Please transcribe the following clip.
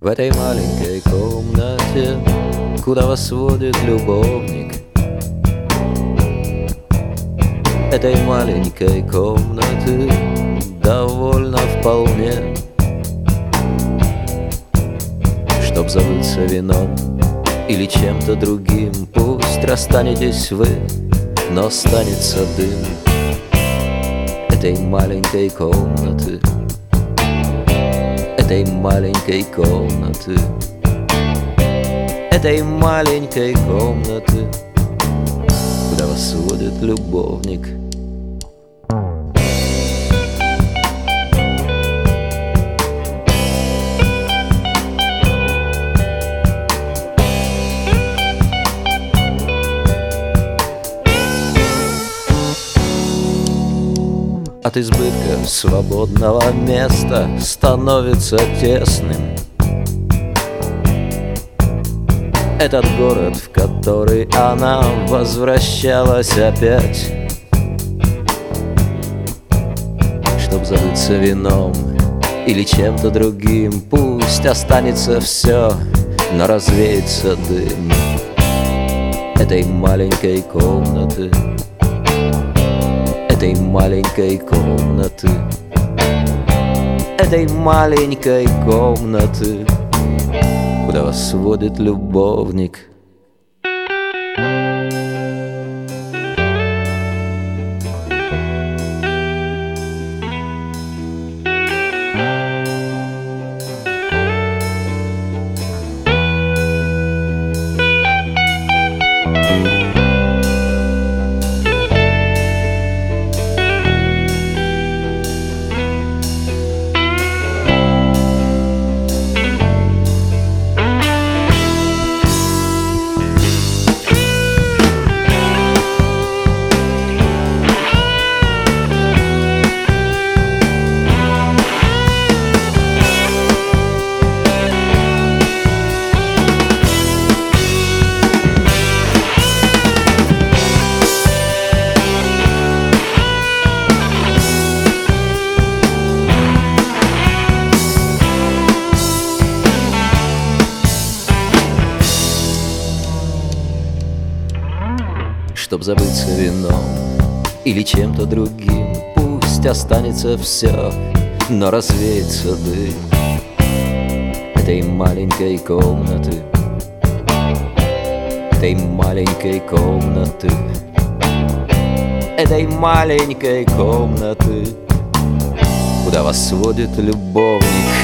В этой маленькой комнате, куда вас водит любовник, этой маленькой комнаты довольно вполне, чтоб забыться вином или чем-то другим. Пусть расстанетесь вы, но останется дым этой маленькой комнаты, этой маленькой комнаты, этой маленькой комнаты, куда вас водит любовник. От избытка свободного места становится тесным этот город, в который она возвращалась опять, чтоб забыться вином или чем-то другим. Пусть останется все, но развеется дым этой маленькой комнаты, этой маленькой комнаты, этой маленькой комнаты, куда вас водит любовник. Чтоб забыться вином или чем-то другим. Пусть останется все, но развеется дым этой маленькой комнаты, этой маленькой комнаты, этой маленькой комнаты, куда вас водит любовник.